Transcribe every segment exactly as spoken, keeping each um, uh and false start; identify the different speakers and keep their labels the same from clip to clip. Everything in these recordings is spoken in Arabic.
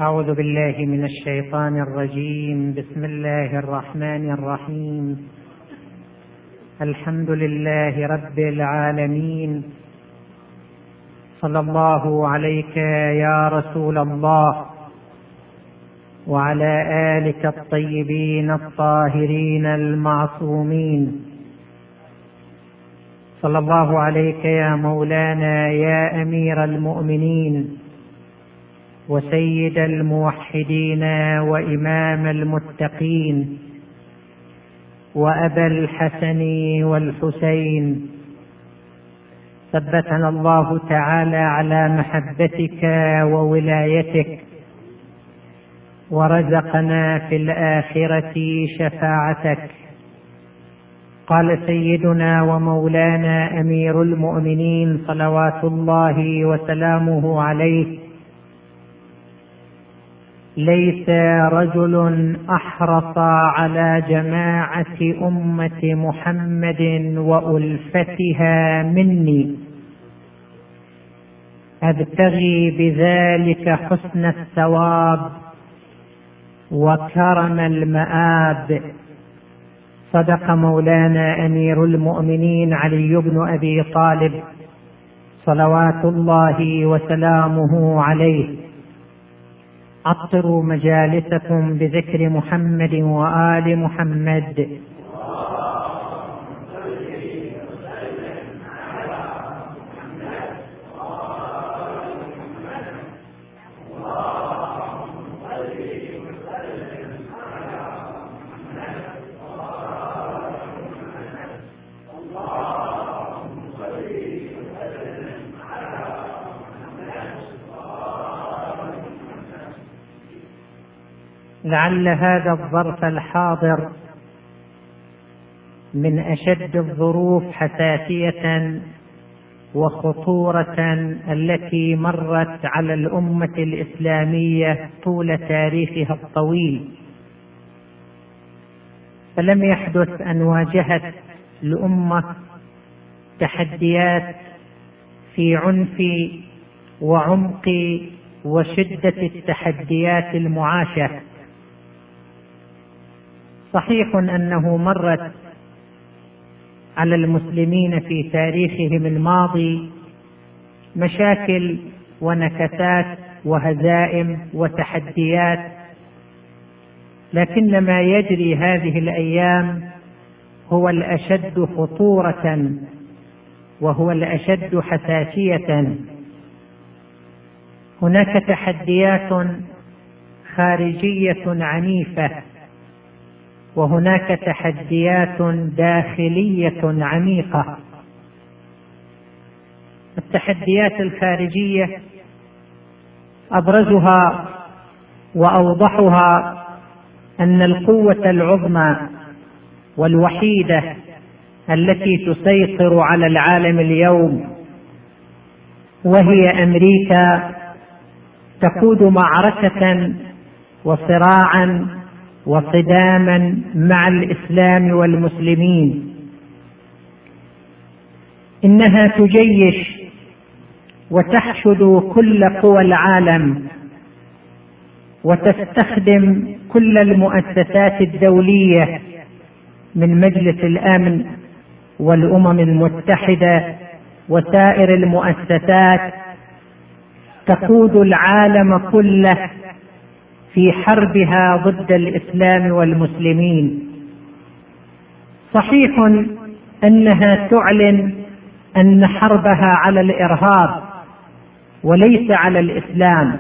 Speaker 1: أعوذ بالله من الشيطان الرجيم. بسم الله الرحمن الرحيم. الحمد لله رب العالمين. صلى الله عليك يا رسول الله وعلى آلك الطيبين الطاهرين المعصومين. صلى الله عليك يا مولانا يا أمير المؤمنين وسيد الموحدين وإمام المتقين وأبا الحسن والحسين. ثبتنا الله تعالى على محبتك وولايتك ورزقنا في الآخرة شفاعتك. قال سيدنا ومولانا أمير المؤمنين صلوات الله وسلامه عليه: ليس رجل أحرص على جماعة أمة محمد وألفتها مني، أبتغي بذلك حسن الثواب وكرم المآب. صدق مولانا أمير المؤمنين علي بن أبي طالب صلوات الله وسلامه عليه: عطروا مجالسكم بذكر محمد وآل محمد. لعل هذا الظرف الحاضر من أشد الظروف حساسية وخطورة التي مرت على الأمة الإسلامية طول تاريخها الطويل، فلم يحدث أن واجهت الأمة تحديات في عنف وعمق وشدة التحديات المعاشة. صحيح أنه مرت على المسلمين في تاريخهم الماضي مشاكل ونكسات وهزائم وتحديات، لكن ما يجري هذه الأيام هو الأشد خطورة وهو الأشد حساسية. هناك تحديات خارجية عنيفة، وهناك تحديات داخلية عميقة. التحديات الخارجية أبرزها وأوضحها أن القوة العظمى والوحيدة التي تسيطر على العالم اليوم وهي أمريكا تقود معركة وصراعا وصداما مع الإسلام والمسلمين. إنها تجيش وتحشد كل قوى العالم وتستخدم كل المؤسسات الدولية من مجلس الأمن والأمم المتحدة وسائر المؤسسات، تقود العالم كله في حربها ضد الإسلام والمسلمين. صحيح أنها تعلن أن حربها على الإرهاب وليس على الإسلام،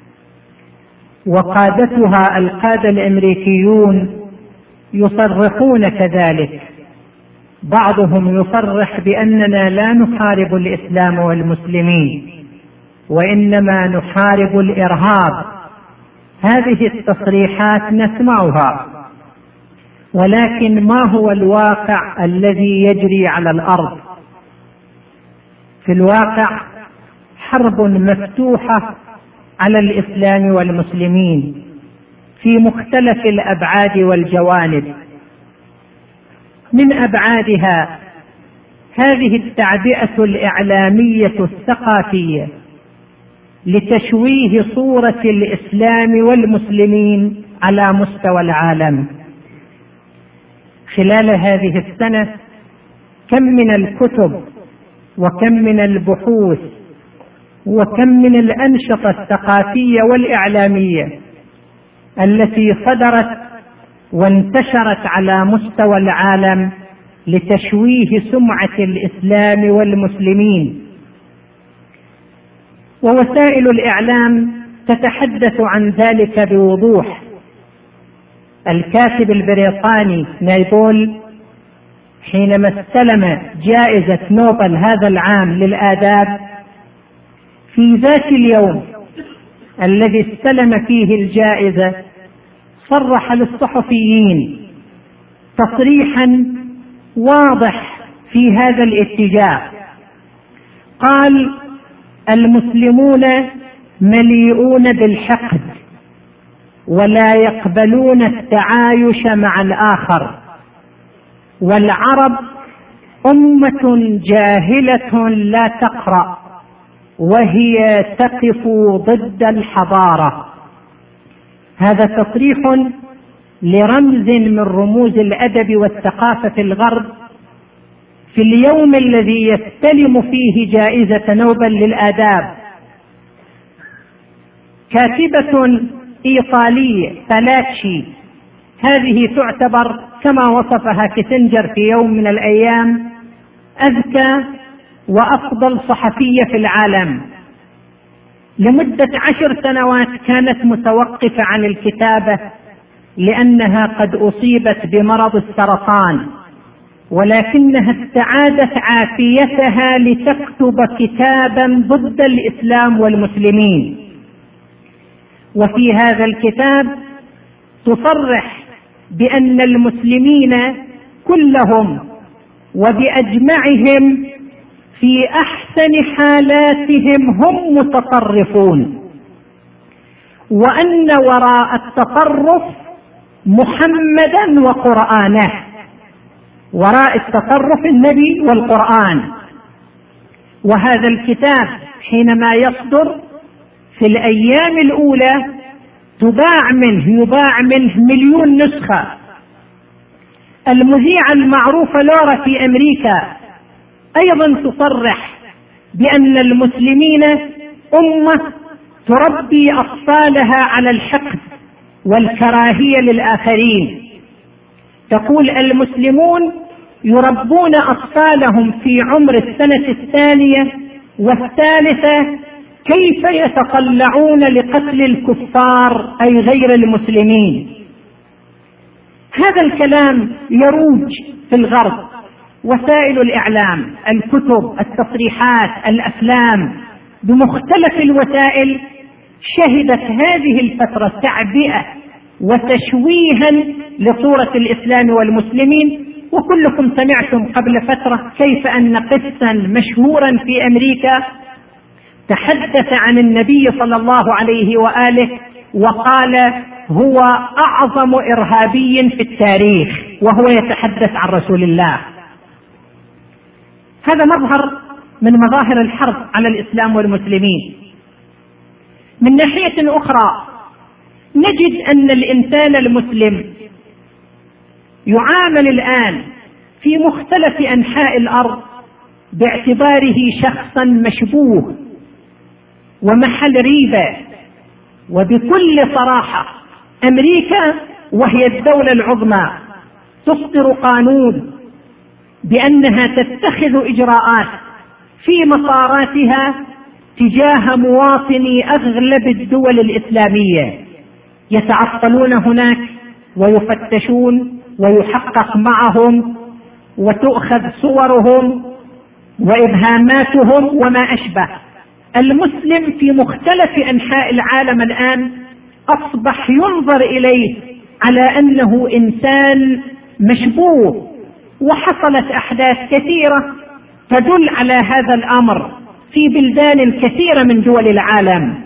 Speaker 1: وقادتها القادة الأمريكيون يصرحون كذلك. بعضهم يصرح بأننا لا نحارب الإسلام والمسلمين وإنما نحارب الإرهاب. هذه التصريحات نسمعها، ولكن ما هو الواقع الذي يجري على الأرض؟ في الواقع حرب مفتوحة على الإسلام والمسلمين في مختلف الأبعاد والجوانب. من أبعادها هذه التعبئة الإعلامية الثقافية لتشويه صورة الإسلام والمسلمين على مستوى العالم. خلال هذه السنة كم من الكتب وكم من البحوث وكم من الأنشطة الثقافية والإعلامية التي صدرت وانتشرت على مستوى العالم لتشويه سمعة الإسلام والمسلمين. ووسائل الإعلام تتحدث عن ذلك بوضوح. الكاتب البريطاني نايبول حينما استلم جائزة نوبل هذا العام للآداب، في ذات اليوم الذي استلم فيه الجائزة صرح للصحفيين تصريحا واضح في هذا الاتجاه. قال: المسلمون مليئون بالحقد ولا يقبلون التعايش مع الآخر، والعرب أمة جاهلة لا تقرأ وهي تقف ضد الحضارة. هذا تصريح لرمز من رموز الأدب والثقافة في الغرب في اليوم الذي يستلم فيه جائزة نوبل للآداب. كاتبة إيطالية فالاتشي، هذه تعتبر كما وصفها كيسنجر في يوم من الأيام أذكى وأفضل صحفية في العالم. لمدة عشر سنوات كانت متوقفة عن الكتابة لأنها قد أصيبت بمرض السرطان، ولكنها استعادت عافيتها لتكتب كتابا ضد الإسلام والمسلمين. وفي هذا الكتاب تصرح بأن المسلمين كلهم وبأجمعهم في أحسن حالاتهم هم متطرفون، وأن وراء التطرف محمدا وقرآنه، وراء التطرف النبي والقرآن. وهذا الكتاب حينما يصدر في الأيام الأولى تباع منه يباع منه مليون نسخة. المذيعة المعروفة لورا في أمريكا أيضا تصرح بأن المسلمين أمة تربي أطفالها على الحقد والكراهية للآخرين. تقول: المسلمون يربون أطفالهم في عمر السنة الثانية والثالثة كيف يتطلعون لقتل الكفار أي غير المسلمين. هذا الكلام يروج في الغرب. وسائل الإعلام، الكتب، التصريحات، الأفلام، بمختلف الوسائل شهدت هذه الفترة تعبئة وتشويها لصورة الإسلام والمسلمين. وكلكم سمعتم قبل فترة كيف أن قسا مشهورا في أمريكا تحدث عن النبي صلى الله عليه وآله وقال: هو أعظم إرهابي في التاريخ، وهو يتحدث عن رسول الله. هذا مظهر من مظاهر الحرب على الإسلام والمسلمين. من ناحية أخرى نجد أن الإنسان المسلم يعامل الآن في مختلف أنحاء الأرض باعتباره شخصا مشبوه ومحل ريبة. وبكل صراحة أمريكا وهي الدولة العظمى تصدر قانون بأنها تتخذ إجراءات في مطاراتها تجاه مواطني أغلب الدول الإسلامية. يتعطلون هناك ويفتشون ويحقق معهم وتؤخذ صورهم وإبهاماتهم وما أشبه. المسلم في مختلف أنحاء العالم الآن أصبح ينظر إليه على أنه إنسان مشبوه. وحصلت أحداث كثيرة تدل على هذا الأمر في بلدان كثيرة من دول العالم.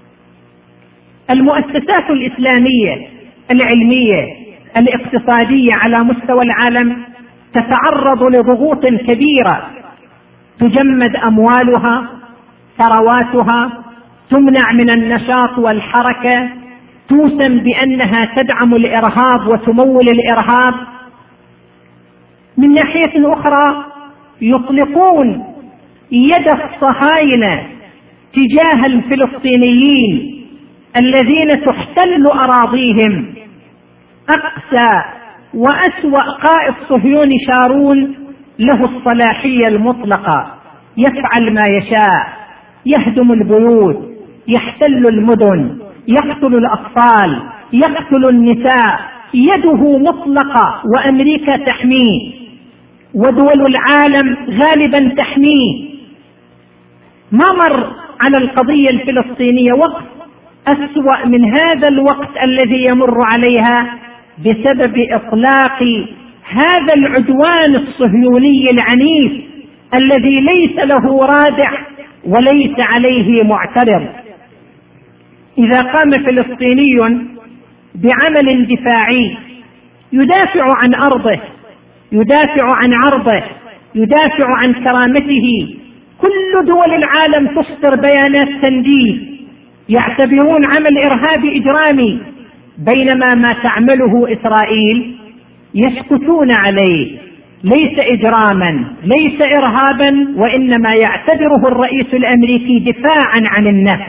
Speaker 1: المؤسسات الإسلامية العلمية الاقتصادية على مستوى العالم تتعرض لضغوط كبيرة، تجمد أموالها، ثرواتها، تمنع من النشاط والحركة، توسم بأنها تدعم الإرهاب وتمول الإرهاب. من ناحية أخرى يطلقون يد الصهاينة تجاه الفلسطينيين الذين تحتل أراضيهم. أقسى وأسوأ قائد صهيوني شارون له الصلاحية المطلقة، يفعل ما يشاء، يهدم البيوت، يحتل المدن، يقتل الأطفال، يقتل النساء، يده مطلقة، وأمريكا تحميه ودول العالم غالبا تحميه. ما مر على القضية الفلسطينية وقت أسوأ من هذا الوقت الذي يمر عليها بسبب إطلاق هذا العدوان الصهيوني العنيف الذي ليس له رادع وليس عليه معترض. إذا قام فلسطيني بعمل دفاعي يدافع عن أرضه، يدافع عن عرضه، يدافع عن كرامته، كل دول العالم تصدر بيانات تنديد، يعتبرون عمل إرهابي إجرامي، بينما ما تعمله إسرائيل يسكتون عليه، ليس إجراما، ليس إرهابا، وإنما يعتبره الرئيس الأمريكي دفاعا عن النفس.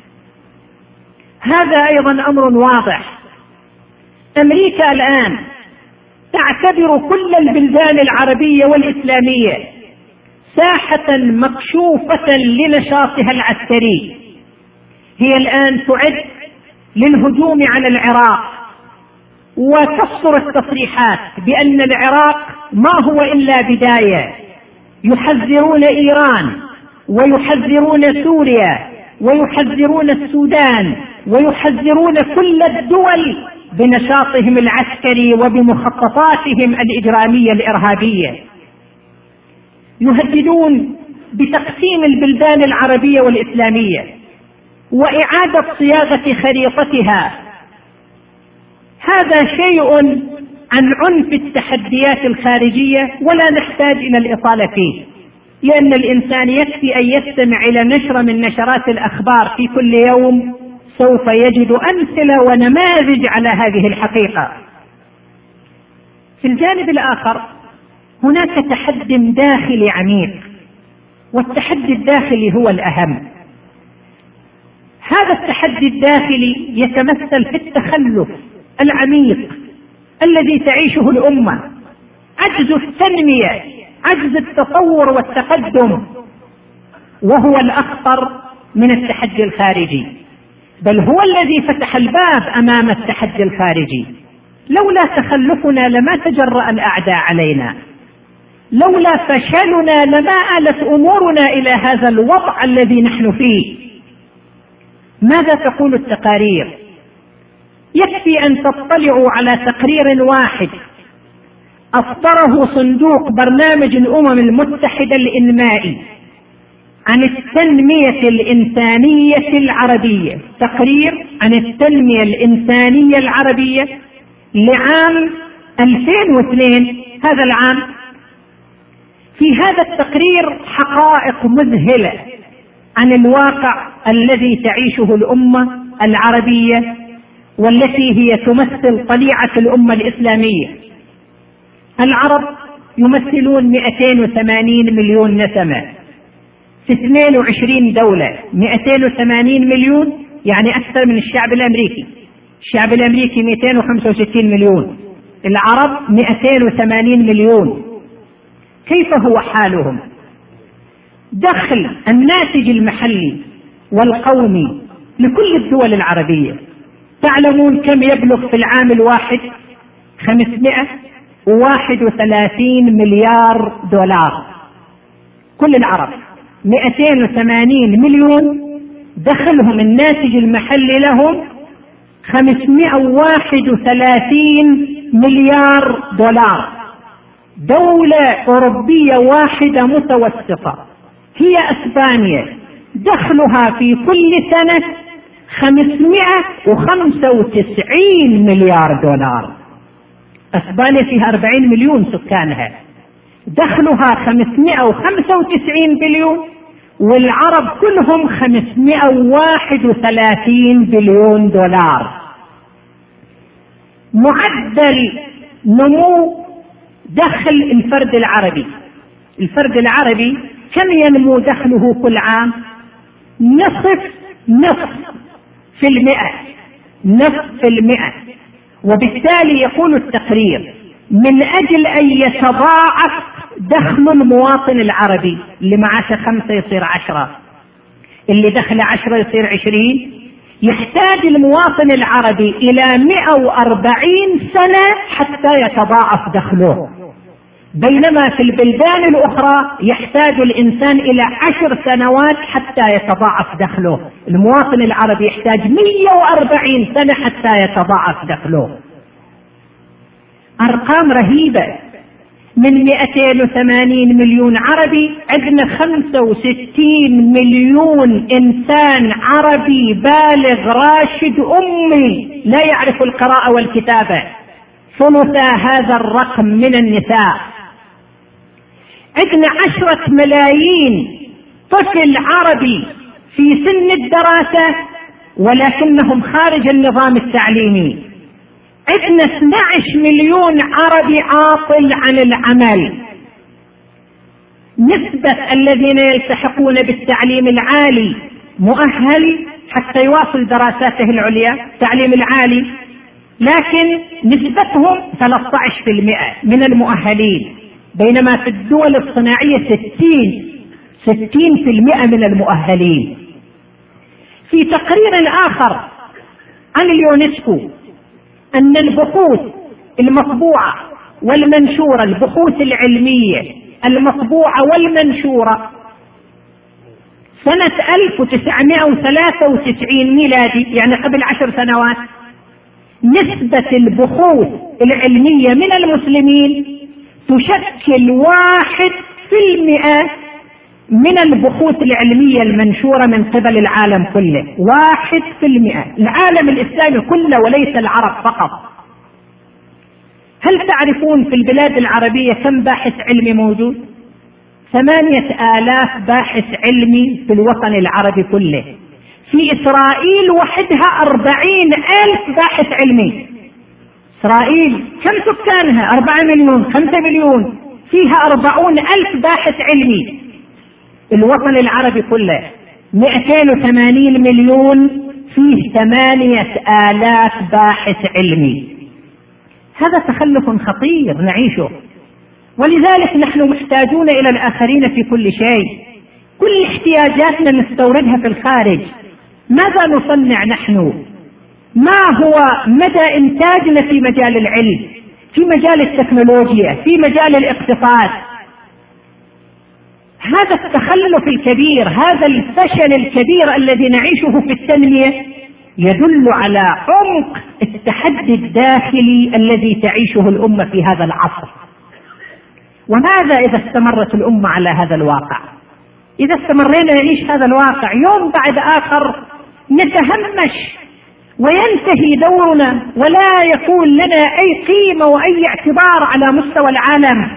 Speaker 1: هذا أيضا أمر واضح. أمريكا الآن تعتبر كل البلدان العربية والإسلامية ساحة مكشوفة لنشاطها العسكري. هي الآن تعد للهجوم على العراق، وتصدر التصريحات بأن العراق ما هو إلا بداية. يحذرون إيران ويحذرون سوريا ويحذرون السودان ويحذرون كل الدول بنشاطهم العسكري وبمخططاتهم الإجرامية الإرهابية. يهددون بتقسيم البلدان العربية والإسلامية وإعادة صياغة خريطتها. هذا شيء عن عنف التحديات الخارجية ولا نحتاج إلى الإطالة فيه، لأن الإنسان يكفي أن يستمع إلى نشرة من نشرات الأخبار في كل يوم سوف يجد أمثلة ونماذج على هذه الحقيقة. في الجانب الآخر هناك تحدي داخلي عميق، والتحدي الداخلي هو الأهم. هذا التحدي الداخلي يتمثل في التخلف العميق الذي تعيشه الأمة، عجز التنمية، عجز التطور والتقدم، وهو الأخطر من التحدي الخارجي، بل هو الذي فتح الباب أمام التحدي الخارجي. لولا تخلفنا لما تجرأ الأعداء علينا، لولا فشلنا لما آلت أمورنا إلى هذا الوضع الذي نحن فيه. ماذا تقول التقارير؟ يكفي أن تطلعوا على تقرير واحد أصدره صندوق برنامج الأمم المتحدة الإنمائي عن التنمية الإنسانية العربية، تقرير عن التنمية الإنسانية العربية لعام ألفين واثنين، هذا العام. في هذا التقرير حقائق مذهلة عن الواقع الذي تعيشه الأمة العربية والتي هي تمثل طليعة الأمة الإسلامية. العرب يمثلون مئتين وثمانين مليون نسمة في اثنين وعشرين دولة. مئتين وثمانين مليون يعني أكثر من الشعب الأمريكي. الشعب الأمريكي مئتين وخمسة وستين مليون، العرب مئتين وثمانين مليون. كيف هو حالهم؟ دخل الناتج المحلي والقومي لكل الدول العربية تعلمون كم يبلغ في العام الواحد؟ خمسمائة وواحد وثلاثين مليار دولار. كل العرب مئتين وثمانين مليون، دخلهم الناتج المحلي لهم خمسمائة وواحد وثلاثين مليار دولار. دولة أوروبية واحدة متوسطة هي أسبانيا، دخلها في كل سنة خمسمائة وخمسة وتسعين مليار دولار. أسبانيا فيها أربعين مليون سكانها، دخلها خمسمائة وخمسة وتسعين بليون، والعرب كلهم خمسمائة وواحد وثلاثين بليون دولار. معدل نمو دخل الفرد العربي، الفرد العربي كم ينمو دخله كل عام؟ نصف نصف في المئة، نصف في المئة. وبالتالي يقول التقرير من أجل أن يتضاعف دخل المواطن العربي اللي معاشه خمسة يصير عشرة، اللي دخل عشرة يصير عشرين، يحتاج المواطن العربي إلى مئة وأربعين سنة حتى يتضاعف دخله، بينما في البلدان الأخرى يحتاج الإنسان إلى عشر سنوات حتى يتضاعف دخله. المواطن العربي يحتاج مئة وأربعين سنة حتى يتضاعف دخله. أرقام رهيبة. من مئتين وثمانين مليون عربي عندنا خمسة وستين مليون إنسان عربي بالغ راشد أمي لا يعرف القراءة والكتابة، ثلث هذا الرقم من النساء. عندنا عشرة ملايين طفل عربي في سن الدراسة ولكنهم خارج النظام التعليمي. عندنا اثني عشر مليون عربي عاطل عن العمل. نسبة الذين يلتحقون بالتعليم العالي مؤهل حتى يواصل دراساته العليا التعليم العالي، لكن نسبتهم ثلاثة عشر بالمئة من المؤهلين، بينما في الدول الصناعية ستين ستين بالمئة من المؤهلين. في تقرير آخر عن اليونسكو أن البحوث المطبوعة والمنشورة، البحوث العلمية المطبوعة والمنشورة سنة ألف وتسعمائة وثلاثة وتسعين ميلادي، يعني قبل عشر سنوات، نسبة البحوث العلمية من المسلمين تشكل واحد في المئة من البحوث العلمية المنشورة من قبل العالم كله، واحد في المئة، العالم الإسلامي كله وليس العرب فقط. هل تعرفون في البلاد العربية كم باحث علمي موجود؟ ثمانية آلاف باحث علمي في الوطن العربي كله. في إسرائيل وحدها أربعين ألف باحث علمي. إسرائيل كم سكانها؟ أربعة مليون، خمسة مليون، فيها أربعون ألف باحث علمي. الوطن العربي كله مئتين وثمانين مليون، فيه ثمانية آلاف باحث علمي. هذا تخلف خطير نعيشه، ولذلك نحن محتاجون إلى الآخرين في كل شيء. كل احتياجاتنا نستوردها في الخارج. ماذا نصنع نحن؟ ما هو مدى إنتاجنا في مجال العلم، في مجال التكنولوجيا، في مجال الاقتصاد؟ هذا التخلف الكبير، هذا الفشل الكبير الذي نعيشه في التنمية يدل على عمق التحدي الداخلي الذي تعيشه الأمة في هذا العصر. وماذا إذا استمرت الأمة على هذا الواقع؟ إذا استمرينا نعيش هذا الواقع يوم بعد آخر نتهمش وينتهي دورنا ولا يكون لنا أي قيمة وأي اعتبار على مستوى العالم.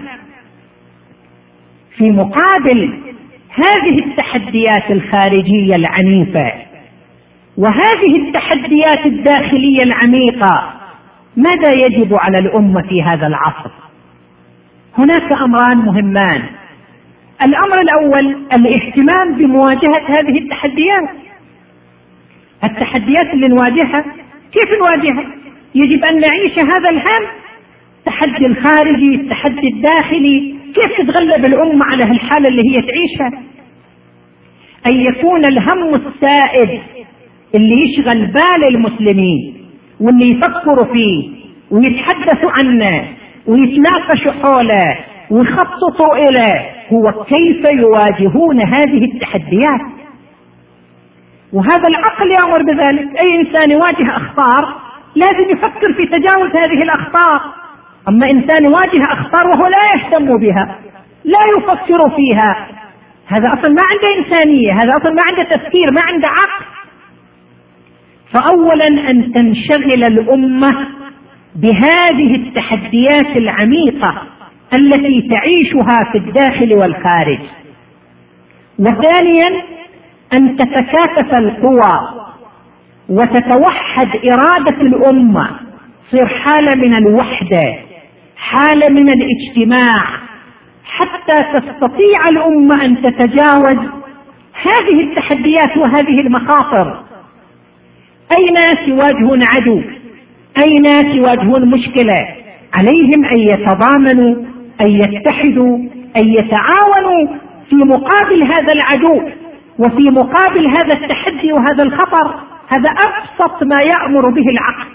Speaker 1: في مقابل هذه التحديات الخارجية العنيفة وهذه التحديات الداخلية العميقة، ماذا يجب على الأمة في هذا العصر؟ هناك أمران مهمان. الأمر الأول الاهتمام بمواجهة هذه التحديات. التحديات اللي نواجهها كيف نواجهها؟ يجب أن نعيش هذا الهم، التحدي الخارجي، التحدي الداخلي، كيف تتغلب الأمة على الحالة اللي هي تعيشها؟ أن يكون الهم السائد اللي يشغل بال المسلمين واللي يفكروا فيه ويتحدثوا عنه ويتناقشوا حوله ويخططوا إليه هو كيف يواجهون هذه التحديات. وهذا العقل يأمر بذلك. أي إنسان يواجه أخطار لازم يفكر في تجاوز هذه الأخطار. أما إنسان يواجه أخطار وهو لا يهتم بها، لا يفكر فيها، هذا أصلا ما عنده إنسانية، هذا أصلا ما عنده تفكير، ما عنده عقل. فأولا أن تنشغل الأمة بهذه التحديات العميقة التي تعيشها في الداخل والخارج. وثانيا أن تتكاتف القوى وتتوحد إرادة الأمة، تصير حالة من الوحدة، حالة من الاجتماع، حتى تستطيع الأمة أن تتجاوز هذه التحديات وهذه المخاطر. أي ناس يواجهون عدو، أي ناس يواجهون مشكلة، عليهم أن يتضامنوا، أن يتحدوا، أن يتعاونوا في مقابل هذا العدو وفي مقابل هذا التحدي وهذا الخطر. هذا أبسط ما يأمر به العقل.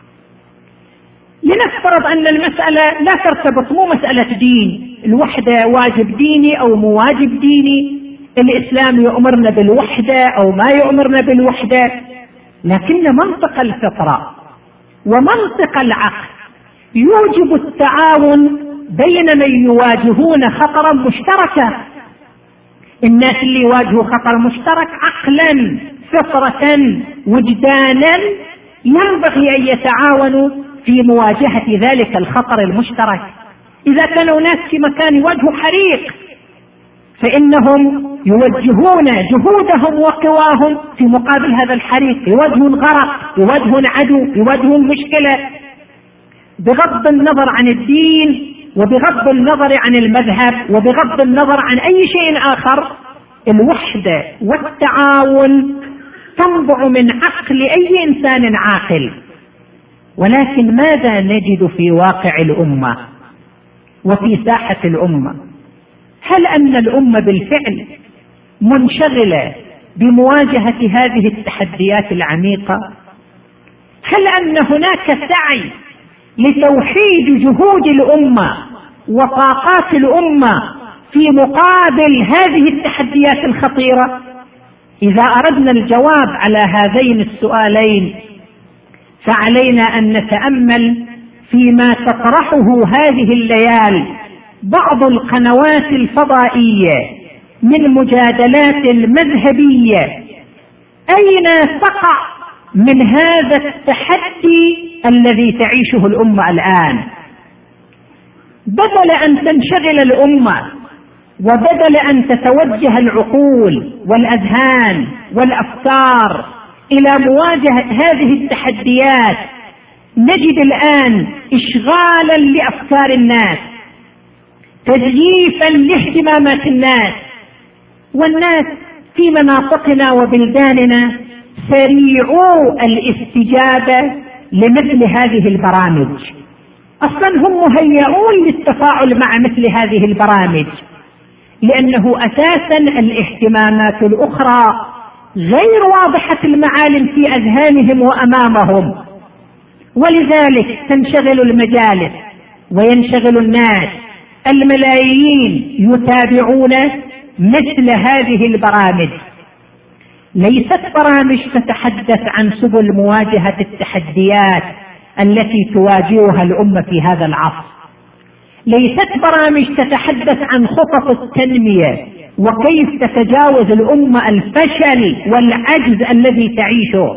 Speaker 1: لنفترض أن المسألة لا ترتبط، مو مسألة دين، الوحدة واجب ديني أو مو واجب ديني، الإسلام يأمرنا بالوحدة أو ما يأمرنا بالوحدة، لكن منطق الفطرة ومنطق العقل يوجب التعاون بين من يواجهون خطرا مشتركا. الناس اللي يواجهوا خطر مشترك عقلا فطرة وجدانا ينبغي أن يتعاونوا في مواجهة ذلك الخطر المشترك. إذا كانوا ناس في مكان يواجهوا حريق فإنهم يوجهون جهودهم وقواهم في مقابل هذا الحريق، يواجهون غرق، يواجهون عدو، يواجهون مشكلة، بغض النظر عن الدين وبغض النظر عن المذهب وبغض النظر عن أي شيء آخر. الوحدة والتعاون تنبع من عقل أي إنسان عاقل. ولكن ماذا نجد في واقع الأمة وفي ساحة الأمة؟ هل أن الأمة بالفعل منشغلة بمواجهة هذه التحديات العميقة؟ هل أن هناك سعي لتوحيد جهود الأمة وطاقات الأمة في مقابل هذه التحديات الخطيرة؟ إذا أردنا الجواب على هذين السؤالين فعلينا أن نتأمل فيما تطرحه هذه الليال بعض القنوات الفضائية من مجادلات المذهبية. أين تقع من هذا التحدي الذي تعيشه الأمة الآن؟ بدل أن تنشغل الأمة وبدل أن تتوجه العقول والأذهان والأفكار إلى مواجهة هذه التحديات، نجد الآن إشغالا لأفكار الناس، تزييفا لاهتمامات الناس، والناس في مناطقنا وبلداننا سريعو الاستجابة لمثل هذه البرامج. أصلا هم مهيئون للتفاعل مع مثل هذه البرامج، لأنه أساسا الاهتمامات الأخرى غير واضحة المعالم في أذهانهم وأمامهم، ولذلك تنشغل المجالس وينشغل الناس، الملايين يتابعون مثل هذه البرامج. ليست برامج تتحدث عن سبل مواجهة التحديات التي تواجهها الأمة في هذا العصر، ليست برامج تتحدث عن خطط التنمية وكيف تتجاوز الأمة الفشل والعجز الذي تعيشه،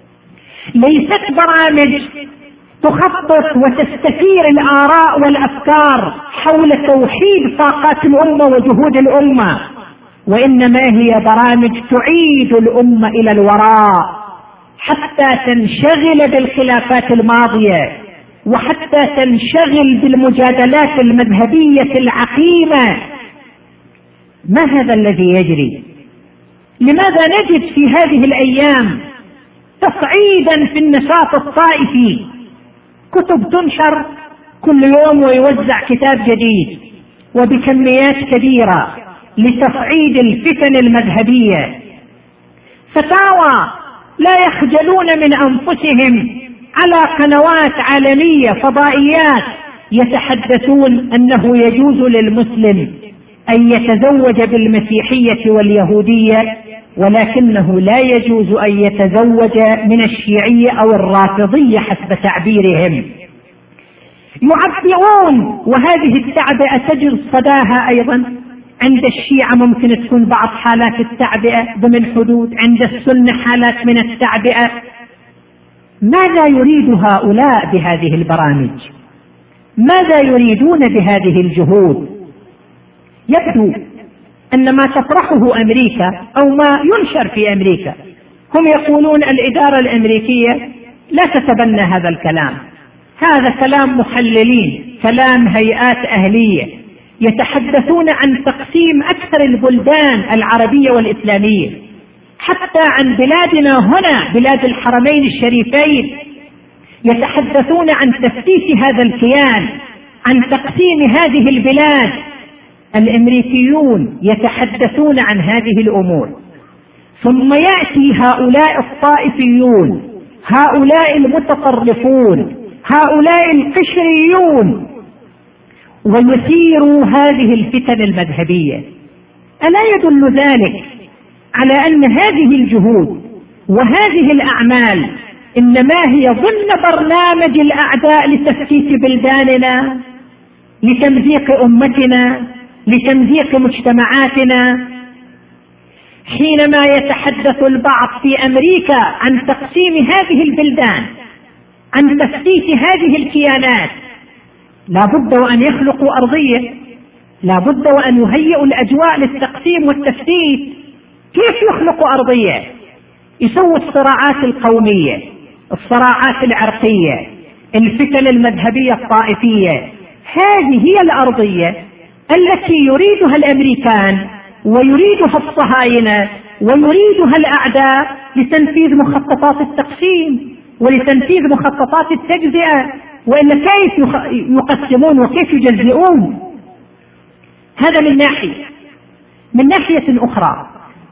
Speaker 1: ليست برامج تخطط وتستثير الآراء والأفكار حول توحيد طاقات الأمة وجهود الأمة، وإنما هي برامج تعيد الأمة إلى الوراء حتى تنشغل بالخلافات الماضية وحتى تنشغل بالمجادلات المذهبية العقيمة. ما هذا الذي يجري؟ لماذا نجد في هذه الأيام تصعيدا في النشاط الطائفي؟ كتب تنشر كل يوم ويوزع كتاب جديد وبكميات كبيرة لتصعيد الفتن المذهبية، فتاوى لا يخجلون من أنفسهم على قنوات عالمية فضائيات يتحدثون أنه يجوز للمسلم أن يتزوج بالمسيحية واليهودية، ولكنه لا يجوز أن يتزوج من الشيعية أو الرافضية حسب تعبيرهم. يعبئون، وهذه التعبئة تجد صداها أيضا عند الشيعة، ممكن تكون بعض حالات التعبئة ضمن حدود، عند السنة حالات من التعبئة. ماذا يريد هؤلاء بهذه البرامج؟ ماذا يريدون بهذه الجهود؟ يبدو أن ما تطرحه أمريكا أو ما ينشر في أمريكا، هم يقولون الإدارة الأمريكية لا تتبنى هذا الكلام، هذا كلام محللين، كلام هيئات أهلية يتحدثون عن تقسيم أكثر البلدان العربية والإسلامية، حتى عن بلادنا هنا بلاد الحرمين الشريفين يتحدثون عن تفتيت هذا الكيان، عن تقسيم هذه البلاد. الأمريكيون يتحدثون عن هذه الأمور، ثم يأتي هؤلاء الطائفيون، هؤلاء المتطرفون، هؤلاء القشريون، ويثيروا هذه الفتن المذهبية. ألا يدل ذلك على أن هذه الجهود وهذه الأعمال إنما هي ضمن برنامج الأعداء لتفتيت بلداننا، لتمزيق أمتنا، لتمزيق مجتمعاتنا؟ حينما يتحدث البعض في أمريكا عن تقسيم هذه البلدان، عن تفتيت هذه الكيانات، لا بد وأن يخلقوا أرضية، لا بد وأن يهيئوا الأجواء للتقسيم والتفتيت. كيف يخلقوا أرضية؟ يسووا الصراعات القومية، الصراعات العرقية، الفتن المذهبية الطائفية. هذه هي الأرضية التي يريدها الأمريكان ويريدها الصهاينة ويريدها الأعداء لتنفيذ مخططات التقسيم ولتنفيذ مخططات التجزئة، وإلا كيف يقسمون وكيف يجزئون؟ هذا من ناحية. من ناحية أخرى،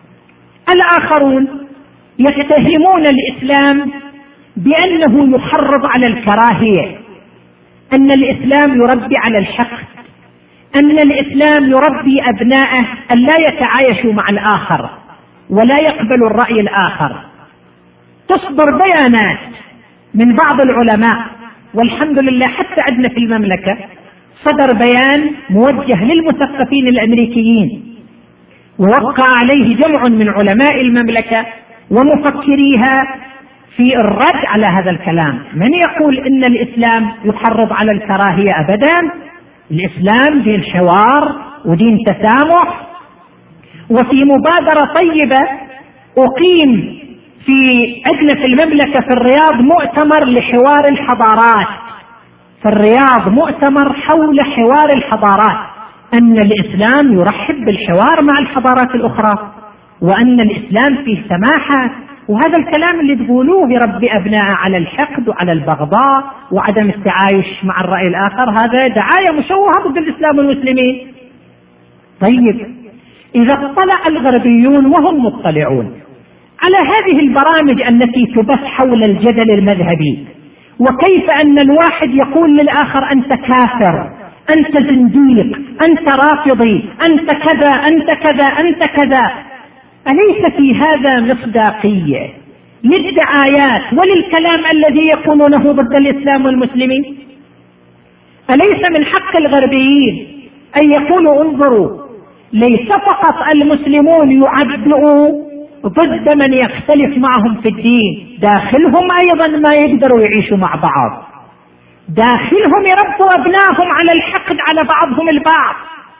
Speaker 1: الآخرون يتهمون الإسلام بأنه يحرض على الكراهية، أن الإسلام يربي على الحقد، أن الإسلام يربي أبناءه أن لا يتعايشوا مع الآخر ولا يقبلوا الرأي الآخر. تصدر بيانات من بعض العلماء، والحمد لله حتى عندنا في المملكة صدر بيان موجه للمثقفين الأمريكيين ووقع عليه جمع من علماء المملكة ومفكريها في الرد على هذا الكلام. من يقول إن الإسلام يحرض على الكراهية؟ أبدا، الإسلام دين حوار ودين تسامح. وفي مبادرة طيبة أقيم في عندنا في المملكة في الرياض مؤتمر لحوار الحضارات، في الرياض مؤتمر حول حوار الحضارات، أن الإسلام يرحب بالحوار مع الحضارات الأخرى، وأن الإسلام فيه سماحة. وهذا الكلام اللي تقولوه يربي أبناء على الحقد وعلى البغضاء وعدم التعايش مع الرأي الآخر، هذا دعاية مشوهة ضد الإسلام والمسلمين. طيب، إذا اطلع الغربيون وهم مطلعون على هذه البرامج التي تبث حول الجدل المذهبي، وكيف أن الواحد يقول للآخر أنت كافر، أنت زنديق، أنت رافضي، أنت كذا، أنت كذا، أنت كذا، أليس في هذا مصداقية للدعايات وللكلام الذي يقولونه ضد الإسلام والمسلمين؟ أليس من حق الغربيين أن يقولوا انظروا، ليس فقط المسلمون يعبئوا ضد من يختلف معهم في الدين، داخلهم أيضا ما يقدروا يعيشوا مع بعض، داخلهم يربوا أبنائهم على الحقد على بعضهم البعض.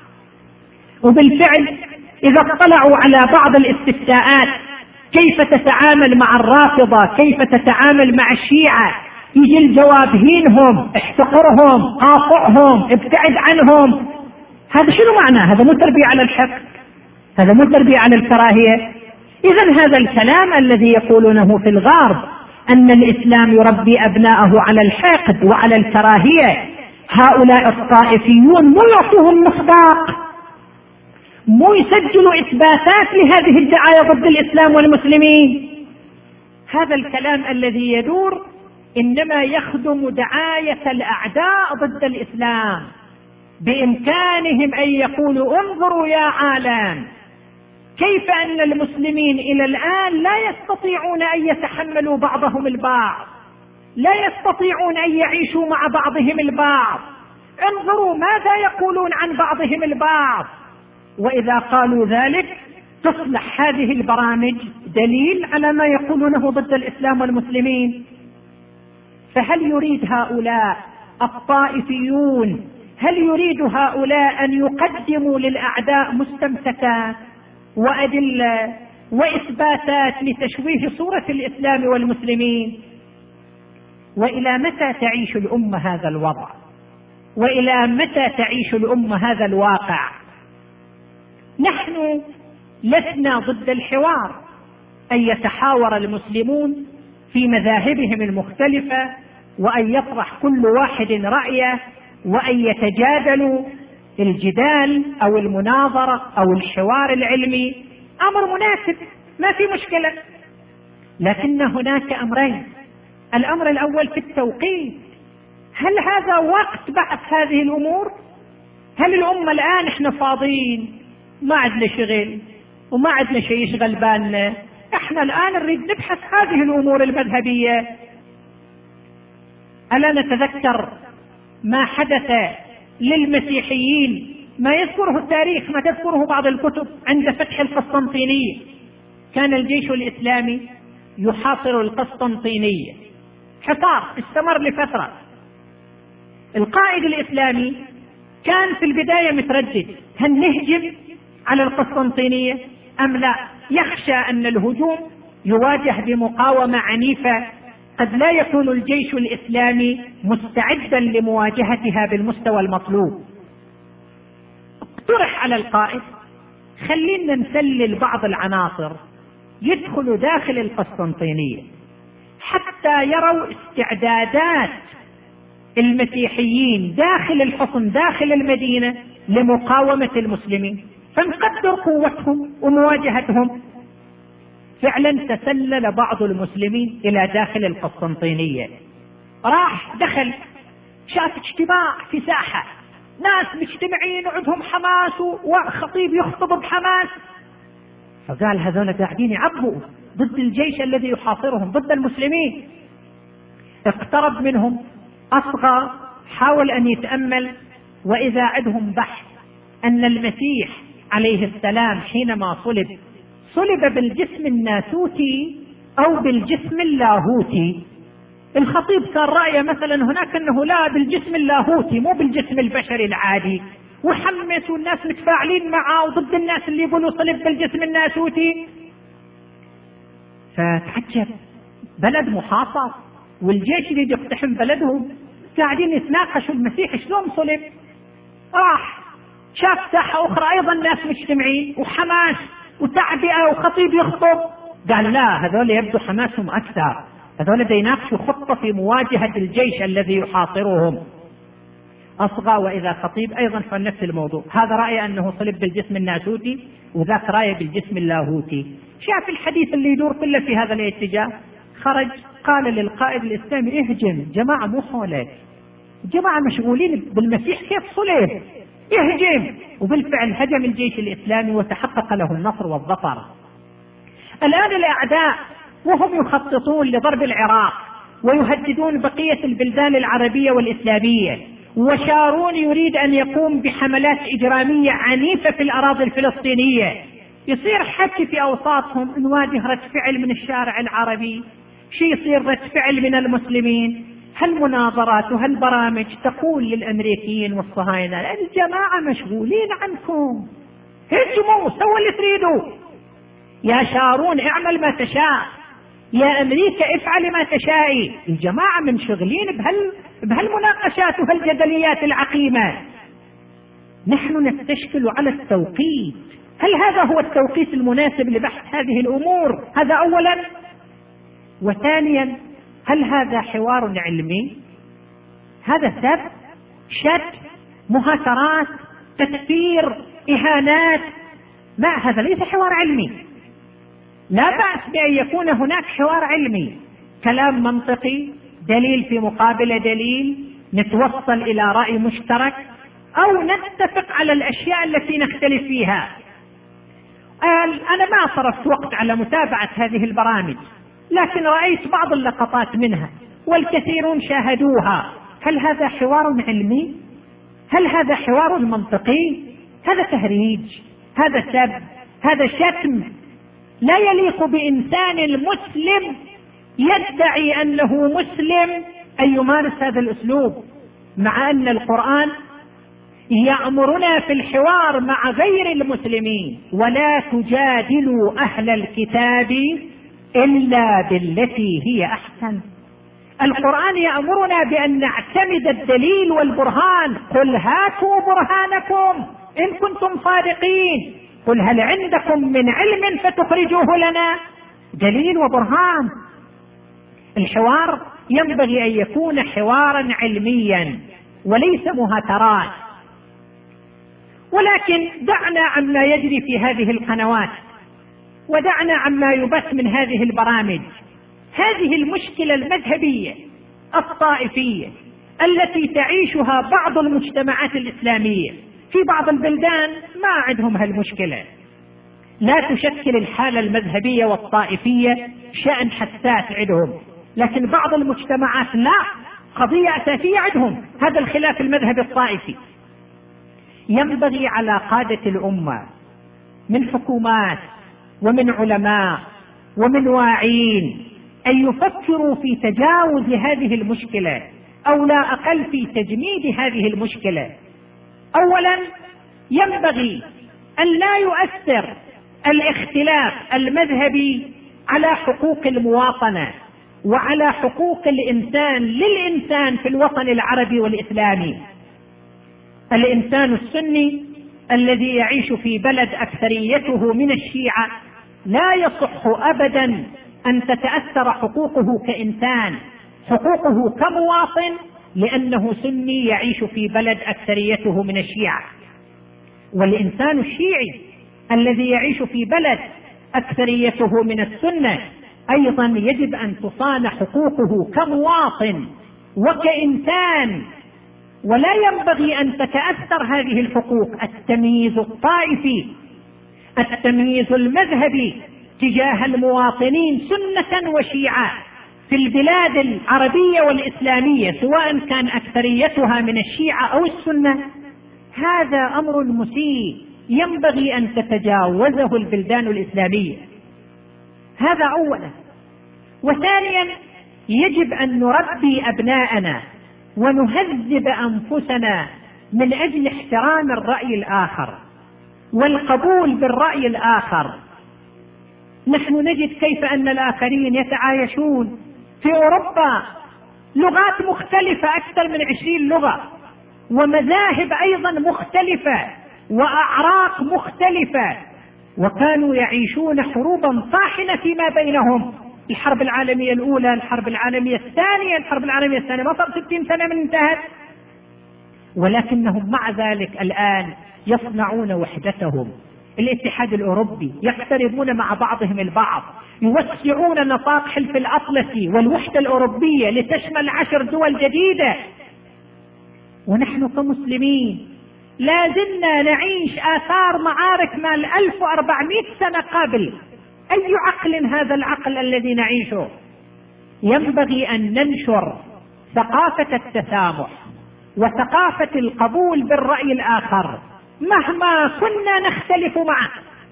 Speaker 1: وبالفعل إذا اطلعوا على بعض الاستفتاءات كيف تتعامل مع الرافضة، كيف تتعامل مع الشيعة، يجي الجواب هينهم، احتقرهم، قاطعهم، ابتعد عنهم. هذا شنو معناه؟ هذا مو تربية على الحقد، هذا مو تربية على الكراهية. إذن هذا الكلام الذي يقولونه في الغرب أن الإسلام يربي أبناءه على الحقد وعلى الكراهية، هؤلاء الطائفيون مو يعطوهم مصداق، مو يسجلوا إثباتات لهذه الدعاية ضد الإسلام والمسلمين. هذا الكلام الذي يدور إنما يخدم دعاية الأعداء ضد الإسلام. بإمكانهم أن يقولوا انظروا يا عالم كيف أن المسلمين إلى الآن لا يستطيعون أن يتحملوا بعضهم البعض، لا يستطيعون أن يعيشوا مع بعضهم البعض، انظروا ماذا يقولون عن بعضهم البعض. وإذا قالوا ذلك تصبح هذه البرامج دليل على ما يقولونه ضد الإسلام والمسلمين. فهل يريد هؤلاء الطائفيون هل يريد هؤلاء أن يقدموا للأعداء مستمسكات وأدلة وإثباتات لتشويه صورة الإسلام والمسلمين؟ وإلى متى تعيش الأمة هذا الوضع؟ وإلى متى تعيش الأمة هذا الواقع؟ نحن لسنا ضد الحوار، أن يتحاور المسلمون في مذاهبهم المختلفة، وأن يطرح كل واحد رأيه، وأن يتجادلوا. الجدال أو المناظرة أو الحوار العلمي أمر مناسب، ما في مشكلة، لكن هناك أمرين. الأمر الأول في التوقيت. هل هذا وقت بعث هذه الأمور؟ هل الأمة الآن إحنا فاضيين ما عندنا شغل وما عندنا شيء يشغل بالنا، إحنا الآن نريد نبحث هذه الأمور المذهبية؟ ألا نتذكر ما حدث للمسيحيين، ما يذكره التاريخ، ما تذكره بعض الكتب، عند فتح القسطنطينية. كان الجيش الإسلامي يحاصر القسطنطينية، حصار استمر لفترة. القائد الإسلامي كان في البداية متردد، هل نهجم على القسطنطينية أم لا؟ يخشى أن الهجوم يواجه بمقاومة عنيفة، قد لا يكون الجيش الإسلامي مستعدا لمواجهتها بالمستوى المطلوب. اقترح على القائد خلينا نسلل بعض العناصر يدخلوا داخل القسطنطينية حتى يروا استعدادات المسيحيين داخل الحصن داخل المدينة لمقاومة المسلمين، فنقدر قوتهم ومواجهتهم. فعلا تسلل بعض المسلمين إلى داخل القسطنطينية، راح دخل شاف اجتماع في ساحة، ناس مجتمعين وعندهم حماس وخطيب يخطب بحماس، فقال هذول قاعدين يعبوا ضد الجيش الذي يحاصرهم، ضد المسلمين. اقترب منهم، أصغى، حاول أن يتأمل، وإذا عندهم بحث أن المسيح عليه السلام حينما صلب صلب بالجسم الناسوتي أو بالجسم اللاهوتي. الخطيب كان رأيه مثلا هناك أنه لا، بالجسم اللاهوتي مو بالجسم البشري العادي، وحمس والناس متفاعلين معه وضد الناس اللي يقولوا صلب بالجسم الناسوتي. فتعجب، بلد محاصر والجيش اللي يقتحم بلدهم قاعدين يتناقشوا المسيح شلون صلب. راح شاف ساحة أخرى أيضا ناس مجتمعين وحماس وتعبئة وخطيب يخطب، قال لا، هذول يبدو حماسهم أكثر، هذول بيناقشوا خطة في مواجهة الجيش الذي يحاصرهم. أصغى وإذا خطيب أيضا في نفس الموضوع، هذا رأي أنه صلب بالجسم الناسوتي وذاك رأي بالجسم اللاهوتي. شاف الحديث اللي يدور كله في هذا الاتجاه، خرج قال للقائد الإسلامي اهجم، جماعة مو حولك، جماعة مشغولين بالمسيح كيف صلب، يهجم. وبالفعل هجم الجيش الإسلامي وتحقق له النصر والظفر. الآن الأعداء وهم يخططون لضرب العراق ويهددون بقية البلدان العربية والإسلامية، وشارون يريد أن يقوم بحملات إجرامية عنيفة في الأراضي الفلسطينية، يصير حكي في أوساطهم، نواجه رد فعل من الشارع العربي، شيء يصير رد فعل من المسلمين. هالمناظرات وهالبرامج تقول للأمريكيين والصهاينة الجماعة مشغولين عنكم، هجموا سووا اللي تريدوا، يا شارون اعمل ما تشاء، يا أمريكا افعل ما تشائي، الجماعة منشغلين بهال بهالمناقشات وهالجدليات العقيمة. نحن نستشكل على التوقيت، هل هذا هو التوقيت المناسب لبحث هذه الأمور؟ هذا أولا. وثانيا، هل هذا حوار علمي؟ هذا سب، شك، مهاترات، تكفير، إهانات، ما هذا ليس حوار علمي. لا بأس بأن يكون هناك حوار علمي، كلام منطقي، دليل في مقابل دليل، نتوصل إلى رأي مشترك أو نتفق على الأشياء التي نختلف فيها. أنا ما صرفت وقت على متابعة هذه البرامج، لكن رأيت بعض اللقطات منها والكثيرون شاهدوها. هل هذا حوار علمي؟ هل هذا حوار منطقي؟ هذا تهريج، هذا سب، هذا شتم، لا يليق بإنسان مسلم يدعي أنه مسلم أن يمارس هذا الأسلوب، مع أن القرآن يأمرنا في الحوار مع غير المسلمين: ولا تجادلوا أهل الكتاب إلا بالتي هي أحسن. القرآن يأمرنا بأن نعتمد الدليل والبرهان. قل هاتوا برهانكم إن كنتم صادقين. قل هل عندكم من علم فتخرجوه لنا. دليل وبرهان. الحوار ينبغي أن يكون حوارا علميا وليس مهاترات. ولكن دعنا عما يجري في هذه القنوات، ودعنا عما يبث من هذه البرامج. هذه المشكلة المذهبية الطائفية التي تعيشها بعض المجتمعات الإسلامية في بعض البلدان ما عندهم هالمشكلة، لا تشكل الحالة المذهبية والطائفية شأن حساس عندهم، لكن بعض المجتمعات لا، قضية أساسية عندهم هذا الخلاف المذهبي الطائفي. ينبغي على قادة الأمة من حكومات ومن علماء ومن واعين أن يفكروا في تجاوز هذه المشكلة، أو لا أقل في تجميد هذه المشكلة. أولا، ينبغي أن لا يؤثر الاختلاف المذهبي على حقوق المواطنة وعلى حقوق الإنسان للإنسان في الوطن العربي والإسلامي. الإنسان السني الذي يعيش في بلد أكثريته من الشيعة لا يصح أبدا أن تتأثر حقوقه كإنسان، حقوقه كمواطن، لأنه سني يعيش في بلد أكثريته من الشيعة. والإنسان الشيعي الذي يعيش في بلد أكثريته من السنة أيضا يجب أن تصان حقوقه كمواطن وكإنسان، ولا ينبغي أن تتأثر هذه الحقوق التمييز الطائفي، التمييز المذهبي تجاه المواطنين سنة وشيعة في البلاد العربية والإسلامية، سواء كان أكثريتها من الشيعة أو السنة. هذا أمر مسيء ينبغي أن تتجاوزه البلدان الإسلامية. هذا أولا. وثانيا، يجب أن نربي أبناءنا ونهذب أنفسنا من أجل احترام الرأي الآخر والقبول بالرأي الآخر. نحن نجد كيف أن الآخرين يتعايشون في أوروبا، لغات مختلفة أكثر من عشرين لغة، ومذاهب أيضا مختلفة، وأعراق مختلفة، وكانوا يعيشون حروبا طاحنة فيما بينهم. الحرب العالمية الأولى، الحرب العالمية الثانية، الحرب العالمية الثانية ما صار ستين سنة من انتهت، ولكنهم مع ذلك الآن يصنعون وحدتهم. الاتحاد الأوروبي يقتربون مع بعضهم البعض، يوسعون نطاق حلف الأطلسي والوحدة الأوروبية لتشمل عشر دول جديدة، ونحن كمسلمين لا زلنا نعيش آثار معارك مال ألف وأربعمائة سنة قبل. أي عقل هذا العقل الذي نعيشه؟ ينبغي أن ننشر ثقافة التسامح وثقافة القبول بالرأي الآخر مهما كنا نختلف معه.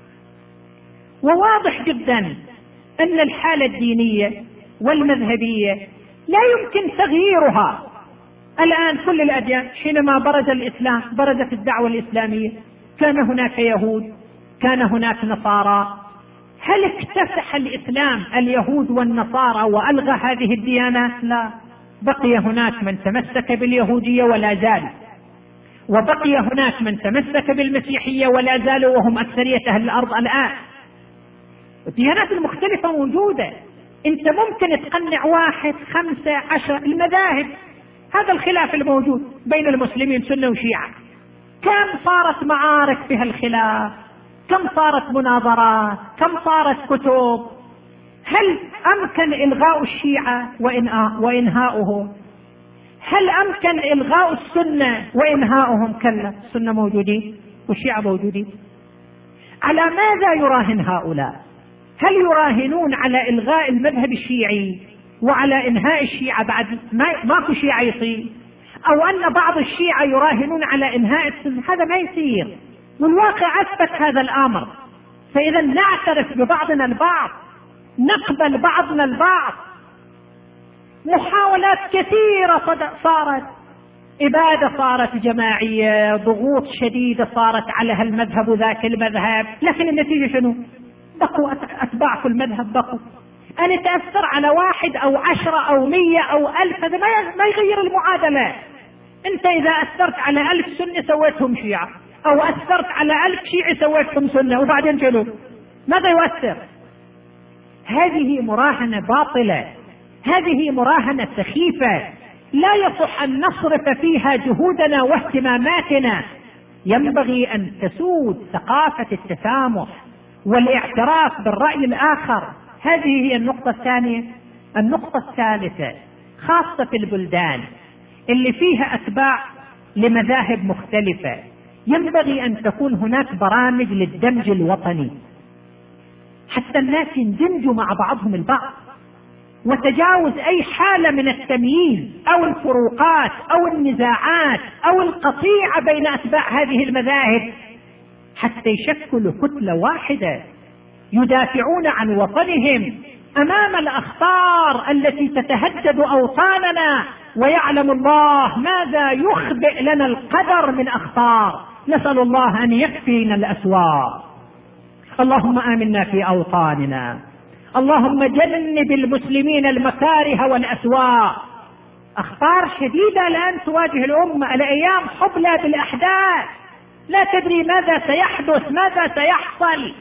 Speaker 1: وواضح جدا أن الحالة الدينية والمذهبية لا يمكن تغييرها. الآن كل الأديان، حينما برز الإسلام برزت الدعوة الإسلامية، كان هناك يهود، كان هناك نصارى. هل اكتسح الإسلام اليهود والنصارى وألغى هذه الديانات؟ لا، بقي هناك من تمسك باليهودية ولا زال، وبقي هناك من تمسك بالمسيحية ولا زالوا وهم أكثرية أهل الأرض الآن. الديانات المختلفة موجودة، أنت ممكن تقنع واحد خمسة عشر المذاهب. هذا الخلاف الموجود بين المسلمين سنة وشيعة، كم صارت معارك في هالخلاف، كم صارت مناظرات، كم صارت كتب. هل أمكن إلغاء الشيعة وإنهاؤهم؟ هل أمكن إلغاء السنة وإنهاؤهم؟ كلا، السنة موجودين والشيعة موجودين. على ماذا يراهن هؤلاء؟ هل يراهنون على إلغاء المذهب الشيعي وعلى إنهاء الشيعة بعد ما ماكو شيعة يصير، أو أن بعض الشيعة يراهنون على إنهاء السنة؟ هذا ما يصير، والواقع أثبت هذا الأمر. فإذا نعترف ببعضنا البعض، نقبل بعضنا البعض. محاولات كثيرة صارت إبادة صارت جماعية، ضغوط شديدة صارت على هالمذهب وذاك المذهب، لكن النتيجة شنو؟ بقوا أتباع في المذهب بقوا. أنا تأثر على واحد أو عشرة أو مية أو ألف، هذا ما يغير المعادلة. أنت إذا أثرت على ألف سنة سويتهم شيعة، أو أثرت على ألف شيعي سويتهم سنة، وبعدين شنو؟ ماذا يؤثر؟ هذه مراهنة باطلة، هذه مراهنة سخيفة، لا يصح أن نصرف فيها جهودنا واهتماماتنا. ينبغي أن تسود ثقافة التسامح والاعتراف بالرأي الآخر. هذه هي النقطة الثانية. النقطة الثالثة، خاصة في البلدان اللي فيها أتباع لمذاهب مختلفة، ينبغي أن تكون هناك برامج للدمج الوطني حتى الناس يندمجوا مع بعضهم البعض، وتجاوز أي حالة من التمييز أو الفروقات أو النزاعات أو القطيعة بين أتباع هذه المذاهب، حتى يشكلوا كتلة واحدة يدافعون عن وطنهم أمام الأخطار التي تتهدد أوطاننا. ويعلم الله ماذا يخبئ لنا القدر من أخطار، نسأل الله أن يكفينا الأسوار. اللهم آمنا في أوطاننا، اللهم جنب المسلمين المكاره والأسواء. أخطار شديدة الآن تواجه الأمة، الأيام حبلى بالأحداث، لا تدري ماذا سيحدث، ماذا سيحصل.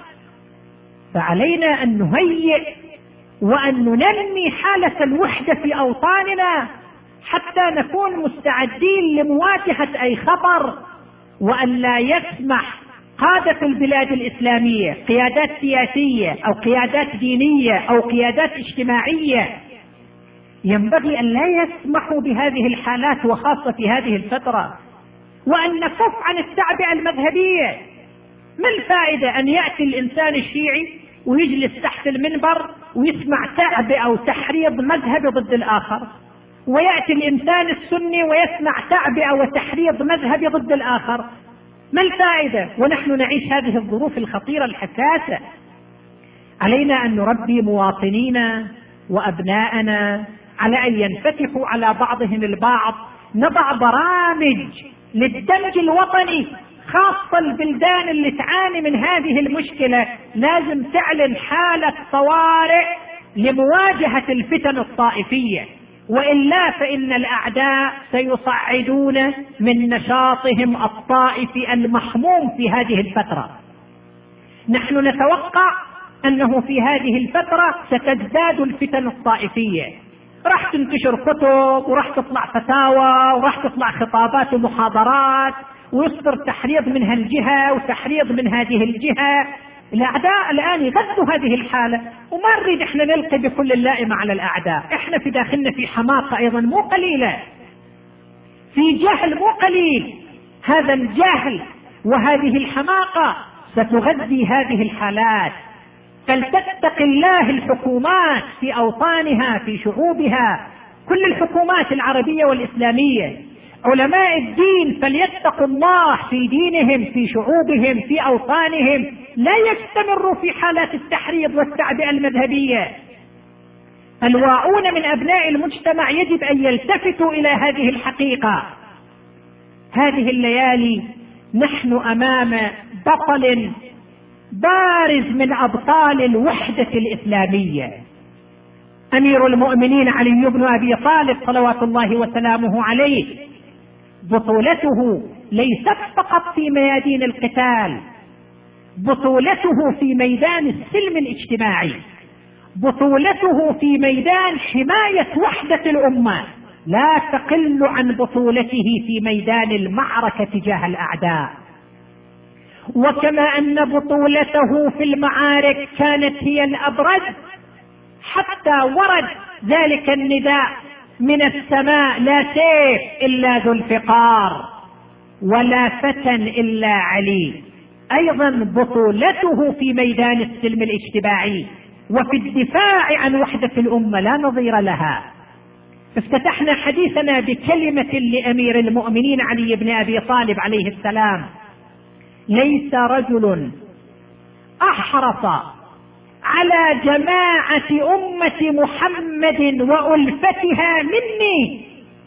Speaker 1: فعلينا أن نهيئ وأن ننمي حالة الوحدة في أوطاننا حتى نكون مستعدين لمواجهة أي خطر، وأن لا يسمح قادة البلاد الإسلامية، قيادات سياسية أو قيادات دينية أو قيادات اجتماعية، ينبغي أن لا يسمحوا بهذه الحالات، وخاصة في هذه الفترة، وأن نكف عن التعبئة المذهبية. ما الفائدة أن يأتي الإنسان الشيعي ويجلس تحت المنبر ويسمع تعبئة وتحريض مذهبي ضد الآخر، ويأتي الإنسان السني ويسمع تعبئة وتحريض مذهبي ضد الآخر؟ ما الفائدة ونحن نعيش هذه الظروف الخطيرة الحساسة؟ علينا أن نربي مواطنينا وأبناءنا على أن ينفتحوا على بعضهم البعض، نضع برامج للدمج الوطني، خاصة البلدان اللي تعاني من هذه المشكلة لازم تعلن حالة طوارئ لمواجهة الفتن الطائفية، وإلا فإن الأعداء سيصعدون من نشاطهم الطائفي المحموم في هذه الفترة. نحن نتوقع أنه في هذه الفترة ستزداد الفتن الطائفية، راح تنتشر كتب وراح تطلع فتاوى وراح تطلع خطابات ومحاضرات، ويصدر تحريض من هالجهة وتحريض من هذه الجهة. الأعداء الآن يغذوا هذه الحالة، وما نريد احنا نلقي بكل اللائمة على الأعداء. احنا في داخلنا في حماقة أيضا مو قليلة، في جهل مو قليل. هذا الجهل وهذه الحماقة ستغذي هذه الحالات. فلتتق الله الحكومات في أوطانها، في شعوبها، كل الحكومات العربية والإسلامية. علماء الدين فليتقوا الله في دينهم، في شعوبهم، في أوطانهم، لا يستمروا في حالات التحريض والتعبئة المذهبية. الواعون من أبناء المجتمع يجب أن يلتفتوا إلى هذه الحقيقة. هذه الليالي نحن أمام بطل بارز من أبطال الوحدة الإسلامية، أمير المؤمنين علي بن أبي طالب صلوات الله وسلامه عليه. بطولته ليست فقط في ميادين القتال، بطولته في ميدان السلم الاجتماعي، بطولته في ميدان حماية وحدة الأمة لا تقل عن بطولته في ميدان المعركة تجاه الأعداء. وكما أن بطولته في المعارك كانت هي الأبرز، حتى ورد ذلك النداء من السماء: لا سيف إلا ذو الفقار ولا فتى إلا علي. أيضا بطولته في ميدان السلم الاجتماعي وفي الدفاع عن وحدة الأمة لا نظير لها. افتتحنا حديثنا بكلمة لأمير المؤمنين علي بن أبي طالب عليه السلام: ليس رجل أحرص على جماعة أمة محمد وألفتها مني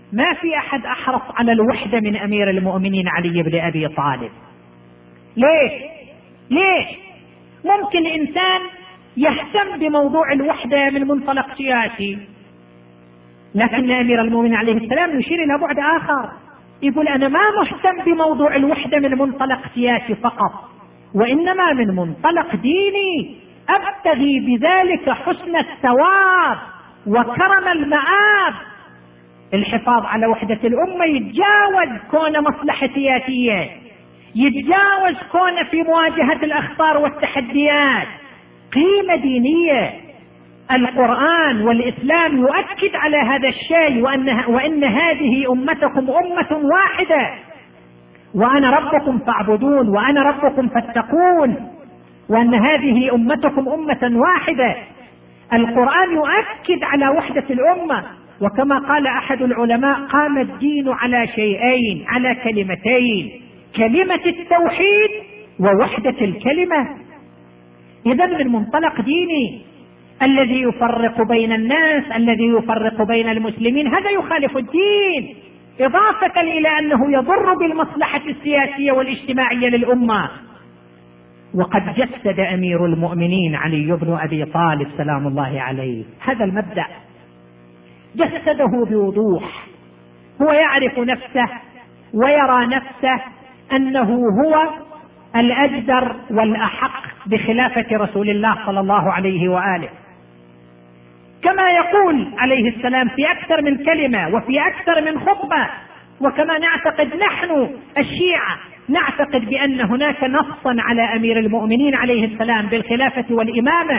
Speaker 1: ما في أحد أحرص على الوحدة من أمير المؤمنين علي بن أبي طالب. ليش؟ ليش؟ ممكن إنسان يهتم بموضوع الوحدة من منطلق سياسي، لكن أمير المؤمنين عليه السلام يشير إلى بعد آخر، يقول أنا ما مهتم بموضوع الوحدة من منطلق سياسي فقط، وإنما من منطلق ديني، أبتغي بذلك حسن الثواب وكرم المآب. الحفاظ على وحدة الأمة يتجاوز كون مصلحة سياسية، يتجاوز كون في مواجهة الأخطار والتحديات، قيمة دينية. القرآن والإسلام يؤكد على هذا الشيء، وأن, وإن هذه أمتكم أمة واحدة وأنا ربكم فاعبدون وأنا ربكم فاتقون، وأن هذه أمتكم أمة واحدة. القرآن يؤكد على وحدة الأمة، وكما قال أحد العلماء قام الدين على شيئين، على كلمتين، كلمة التوحيد ووحدة الكلمة. إذا من منطلق ديني الذي يفرق بين الناس، الذي يفرق بين المسلمين، هذا يخالف الدين، إضافة إلى أنه يضر بالمصلحة السياسية والاجتماعية للأمة. وقد جسد أمير المؤمنين علي بن أبي طالب سلام الله عليه هذا المبدأ، جسده بوضوح. هو يعرف نفسه ويرى نفسه أنه هو الأجدر والأحق بخلافة رسول الله صلى الله عليه وآله، كما يقول عليه السلام في أكثر من كلمة وفي أكثر من خطبة. وكما نعتقد نحن الشيعة نعتقد بأن هناك نصا على أمير المؤمنين عليه السلام بالخلافة والإمامة،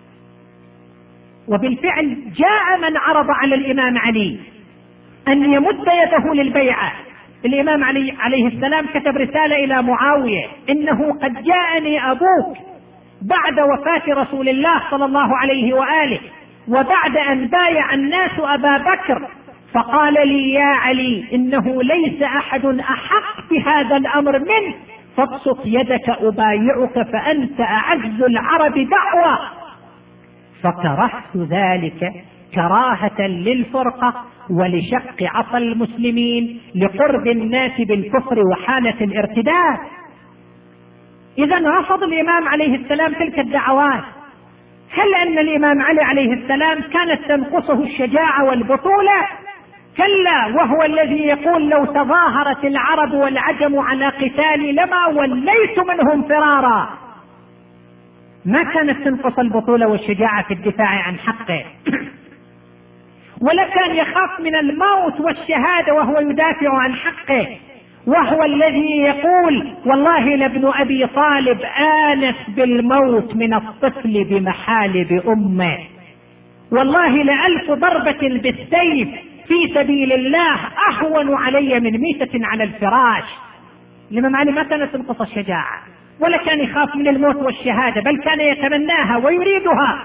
Speaker 1: وبالفعل جاء من عرض على الإمام علي أن يمد يده للبيعة. الإمام علي عليه السلام كتب رسالة إلى معاوية: إنه قد جاءني أبوك بعد وفاة رسول الله صلى الله عليه وآله، وبعد أن بايع الناس أبا بكر، فقال لي يا علي إنه ليس أحد أحق بهذا الأمر منه، فابسط يدك أبايعك فأنت أعز العرب دعوة. فكرهت ذلك كراهة للفرقة ولشق عصا المسلمين لقرب الناس بالكفر وحالة الارتداد. إذن رفض الإمام عليه السلام تلك الدعوات. هل أن الإمام علي عليه السلام كانت تنقصه الشجاعة والبطولة؟ كلا، وهو الذي يقول: لو تظاهرت العرب والعجم على قتالي لما وليت منهم فرارا. ما كانت تنقص البطولة والشجاعة في الدفاع عن حقه، ولا كان يخاف من الموت والشهادة وهو يدافع عن حقه، وهو الذي يقول: والله لابن أبي طالب آنس بالموت من الطفل بمحالب أمه، والله لألف ضربة بالسيف في سبيل الله أهون علي من ميتة على الفراش. الإمام علي ما كانت تنقص الشجاعة، ولا كان يخاف من الموت والشهادة، بل كان يتمناها ويريدها،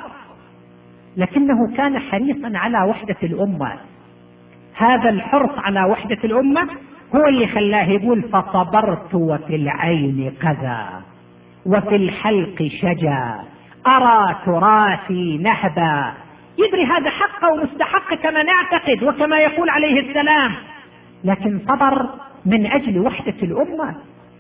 Speaker 1: لكنه كان حريصا على وحدة الأمة. هذا الحرص على وحدة الأمة هو اللي خلاه يقول: فصبرت وفي العين كذا وفي الحلق شجا أرى تراثي نهبا. يدري هذا حق ومستحق كما نعتقد وكما يقول عليه السلام، لكن صبر من أجل وحدة الأمة.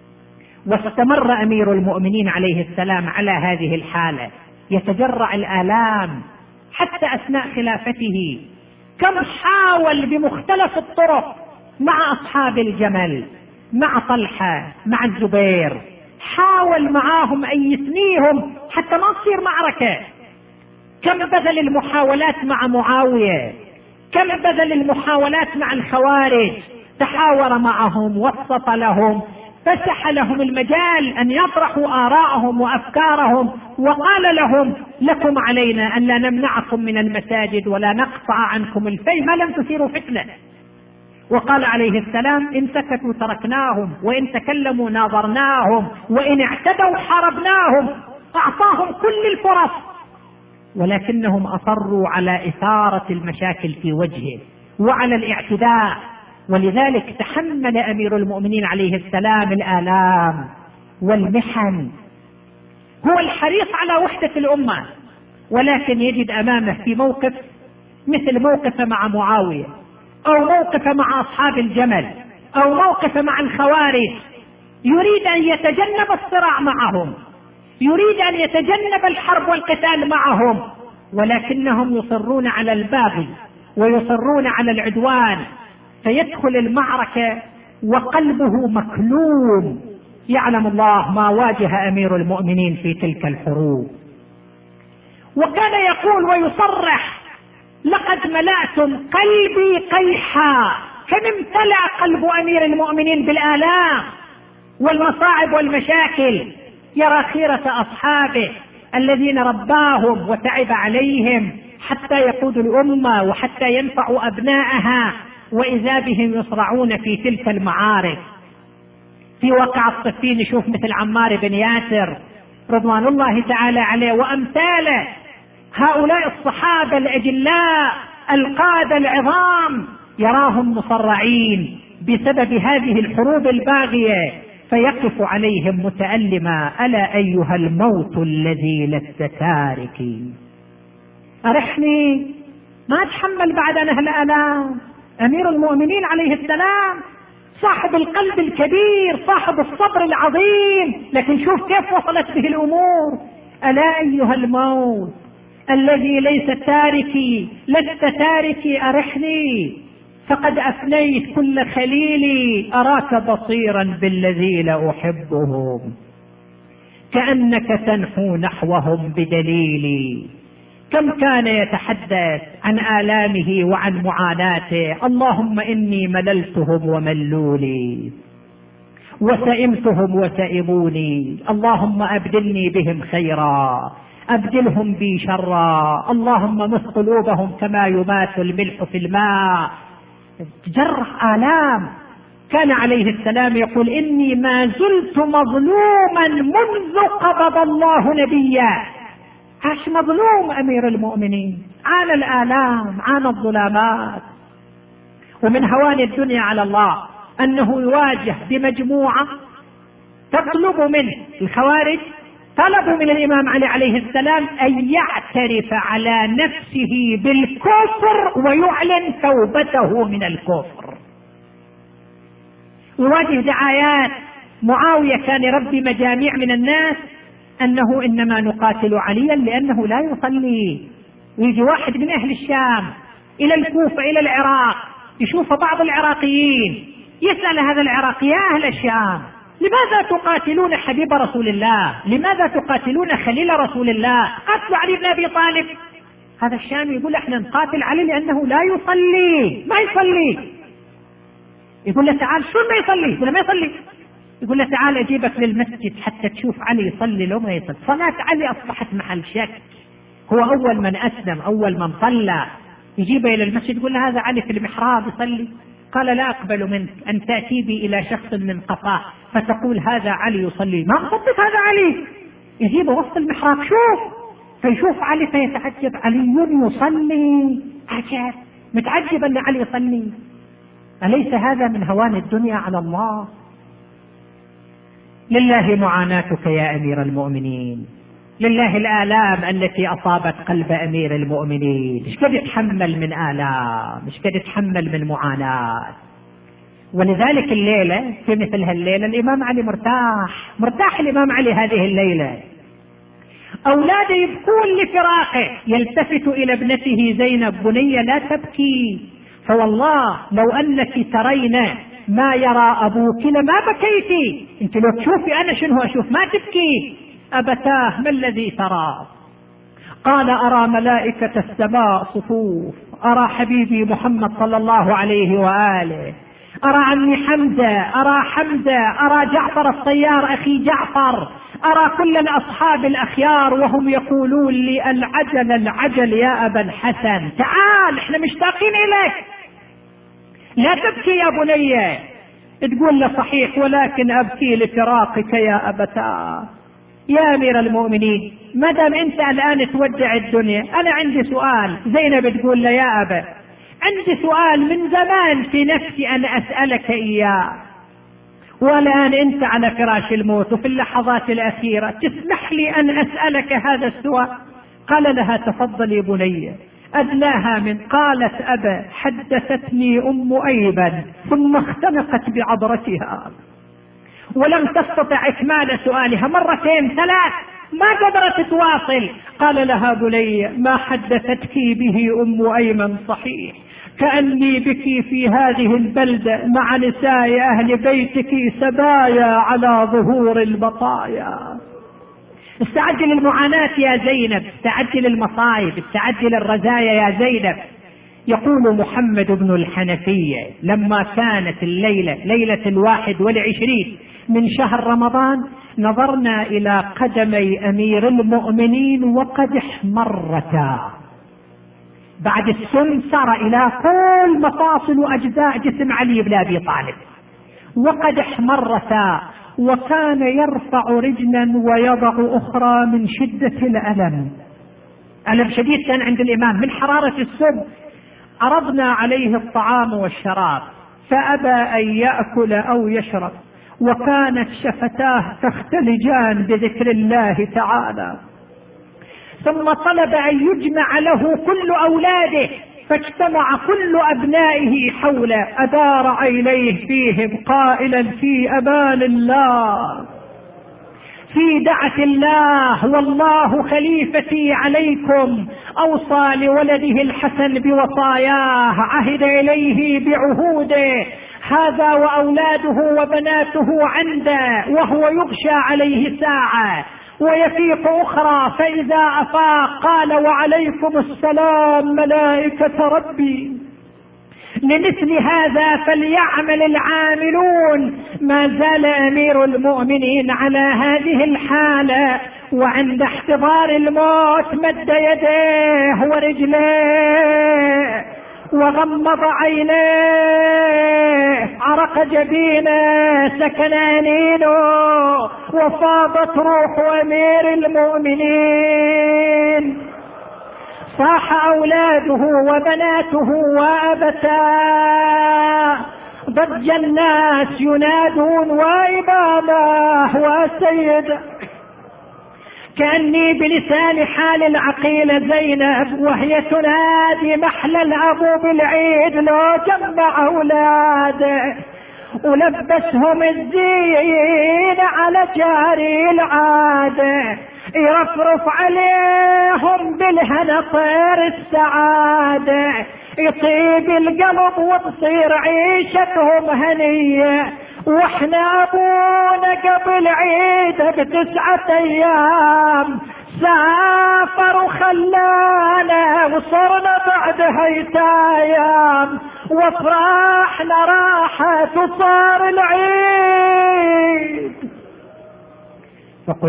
Speaker 1: واستمر أمير المؤمنين عليه السلام على هذه الحالة، يتجرع الآلام حتى أثناء خلافته. كم حاول بمختلف الطرق مع أصحاب الجمل، مع طلحة، مع الزبير، حاول معاهم أن يثنيهم حتى ما تصير معركة. كم بذل المحاولات مع معاوية، كم بذل المحاولات مع الخوارج، تحاور معهم، وسط لهم، فسح لهم المجال أن يطرحوا آراءهم وأفكارهم، وقال لهم: لكم علينا أن لا نمنعكم من المساجد ولا نقطع عنكم الفي ما لم تثيروا فتنة. وقال عليه السلام: إن سكتوا تركناهم، وإن تكلموا ناظرناهم، وإن اعتدوا حاربناهم. أعطاهم كل الفرص، ولكنهم أصروا على إثارة المشاكل في وجهه وعلى الاعتداء. ولذلك تحمل أمير المؤمنين عليه السلام الآلام والمحن. هو الحريص على وحدة الأمة، ولكن يجد أمامه في موقف مثل موقفه مع معاوية أو موقف مع أصحاب الجمل أو موقف مع الخوارج، يريد أن يتجنب الصراع معهم، يريد أن يتجنب الحرب والقتال معهم، ولكنهم يصرون على الباغي ويصرون على العدوان، فيدخل المعركة وقلبه مكلوم. يعلم الله ما واجه أمير المؤمنين في تلك الحروب، وكان يقول ويصرح: لقد ملأتم قلبي قيحا. كم امتلأ قلب أمير المؤمنين بالآلام والمصاعب والمشاكل، يرى خيرة أصحابه الذين رباهم وتعب عليهم حتى يقودوا الأمة وحتى ينفعوا أبنائها، وإذا بهم يصرعون في تلك المعارك. في وقع الصفين نشوف مثل عمار بن ياسر رضوان الله تعالى عليه وأمثاله، هؤلاء الصحابة الأجلاء القادة العظام، يراهم مصرعين بسبب هذه الحروب الباغية، فيقف عليهم متألما: ألا أيها الموت الذي لست تاركي، أرحني، ما أتحمل بعد أنا هالآلام. أمير المؤمنين عليه السلام صاحب القلب الكبير، صاحب الصبر العظيم، لكن شوف كيف وصلت به الأمور. ألا أيها الموت الذي ليس تاركي، لست تاركي، أرحني، فقد أفنيت كل خليلي، أراك بصيرا بالذين أحبهم، كأنك تنحو نحوهم بدليلي. كم كان يتحدث عن آلامه وعن معاناته: اللهم إني مللتهم وملولي، وسئمتهم وسئموني، اللهم أبدلني بهم خيرا، أبدلهم بي شرا، اللهم مس قلوبهم كما يمات الملح في الماء. جرح آلام. كان عليه السلام يقول: إني ما زلت مظلوما منذ قبض الله نبيا. عاش مظلوم أمير المؤمنين، عانى الآلام، عانى الظلامات. ومن هوان الدنيا على الله أنه يواجه بمجموعة تطلب منه، الخوارج طلبوا من الإمام علي عليه السلام أن يعترف على نفسه بالكفر ويعلن توبته من الكفر. يواجه دعايات. معاوية كان يربي مجاميع من الناس أنه إنما نقاتل عليا لأنه لا يصلي. ويجي واحد من أهل الشام إلى الكوفة إلى العراق، يشوف بعض العراقيين، يسأل هذا العراقي: يا أهل الشام، لماذا تقاتلون حبيب رسول الله؟ لماذا تقاتلون خليل رسول الله؟ قتلوا علي بن أبي طالب. هذا الشامي يقول: احنا نقاتل علي لأنه لا يصلي، ما يصلي. يقول له: تعال. شو ما يصلي؟ يقول له: ما يصلي. يقول له: تعال أجيبك للمسجد حتى تشوف علي يصلي لو ما يصلي. صلاة علي أصبحت محل شك. هو أول من أسلم، أول من صلى. يجيبه إلى المسجد يقول له: هذا علي في المحراب يصلي. قال: لا أقبل منك أن تأتي بي إلى شخص من قفاه فتقول هذا علي يصلي. ما أصدق هذا علي. يجيبه وسط المحراب، شوف، فيشوف علي فيتعجب: علي يصلي، عجب، متعجب أن علي يصلي. أليس هذا من هوان الدنيا على الله؟ لله معاناتك يا أمير المؤمنين، لله الآلام التي أصابت قلب أمير المؤمنين. مش قد يتحمل من آلام، مش قد يتحمل من معاناة. ولذلك الليلة في مثل هالليلة الإمام علي مرتاح، مرتاح الإمام علي هذه الليلة. أولاده يبكون لفراقه، يلتفت إلى ابنته زينب: بني لا تبكي، فوالله لو أنك ترين ما يرى أبوك لما بكيتي. أنت لو تشوفي أنا شنو أشوف، ما تبكي. أبتاه: ما الذي ترى؟ قال: أرى ملائكة السماء صفوف، أرى حبيبي محمد صلى الله عليه وآله، أرى عمي حمزة، أرى حمزة، أرى جعفر الطيار أخي جعفر، أرى كل الأصحاب الأخيار وهم يقولون لي: العجل العجل يا أبا الحسن، تعال احنا مشتاقين إليك، لا تبكي يا بني. تقول له: صحيح، ولكن أبكي لفراقك يا أبتاه. يا أمير المؤمنين، ما دام أنت الآن تودع الدنيا، أنا عندي سؤال. زينب تقول له: يا أبا، عندي سؤال من زمان في نفسي أن أسألك إياه، والآن أنت على فراش الموت وفي اللحظات الأخيرة، تسمح لي أن أسألك هذا السؤال؟ قال لها: تفضلي بني، أدلاها من قالت أبا حدثتني أم أيمن ثم اختنقت بعبرتها ولم تستطع إكمال سؤالها مرتين ثلاث، ما قدرت تواصل. قال لها بني ما حدثتك به أم أيمن صحيح، كأني بك في هذه البلدة مع نساء أهل بيتك سبايا على ظهور البطايا. استعجل المعاناة يا زينب، استعجل المصائب، استعجل الرزايا يا زينب. يقول محمد بن الحنفية لما كانت الليلة ليلة الواحد والعشرين من شهر رمضان نظرنا إلى قدمي أمير المؤمنين وقد احمرتا، بعد السن صار إلى كل مفاصل وأجزاء جسم علي بن أبي طالب وقد احمرتا، وكان يرفع رجلا ويضع أخرى من شدة الألم. ألم شديد كان عند الإمام من حرارة السب. عرضنا عليه الطعام والشراب فأبى أن يأكل أو يشرب، وكانت شفتاه تختلجان بذكر الله تعالى. ثم طلب أن يجمع له كل أولاده، فاجتمع كل أبنائه حوله، أدار عينيه فيهم قائلا في أمان الله، في دعة الله، والله خليفتي عليكم. أوصى لولده الحسن بوصاياه، عهد إليه بعهوده، هذا وأولاده وبناته عنده، وهو يغشى عليه ساعة ويفيق أخرى، فإذا أفاق قال وعليكم السلام ملائكة ربي. لمثل هذا فليعمل العاملون. ما زال أمير المؤمنين على هذه الحالة، وعند احتضار الموت مد يديه ورجليه وغمض عينيه، عرق جبينه، سكن أنينه، وفاضت روح أمير المؤمنين. صاح أولاده وبناته وأبتاه، ضج الناس ينادون وإمامه وسيد. كأني بلسان حال العقيلة زينب وهي تنادي محلى الأبو بالعيد لو جمع أولاده ولبسهم الزين على جاري العادة، يرفرف عليهم بالهنا طير السعادة، يطيب القلب وتصير عيشتهم هنية. واحنا ابونا قبل عيد بتسعة ايام سافر وخلانا، وصرنا بعدها ايام وافراحنا راحت وصار العيد. فقل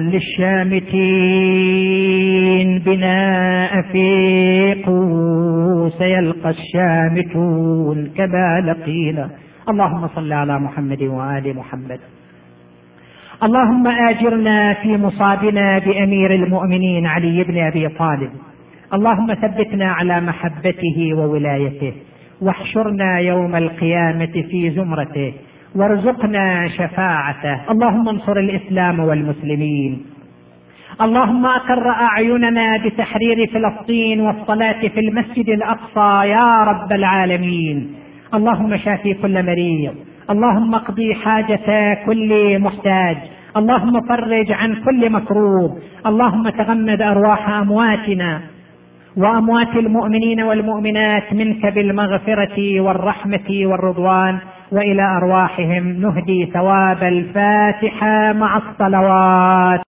Speaker 1: للشامتين بنا أفيقوا، سيلقى الشامتون كما لقينا. اللهم صل على محمد وآل محمد. اللهم آجرنا في مصابنا بأمير المؤمنين علي بن أبي طالب. اللهم ثبتنا على محبته وولايته، واحشرنا يوم القيامة في زمرته، وارزقنا شفاعته. اللهم انصر الإسلام والمسلمين. اللهم أقر أعيننا بتحرير فلسطين والصلاة في المسجد الأقصى يا رب العالمين. اللهم شافي كل مريض، اللهم اقضي حاجة كل محتاج، اللهم فرج عن كل مكروب. اللهم تغمد أرواح أمواتنا وأموات المؤمنين والمؤمنات منك بالمغفرة والرحمة والرضوان، وإلى أرواحهم نهدي ثواب الفاتحة مع الصلوات.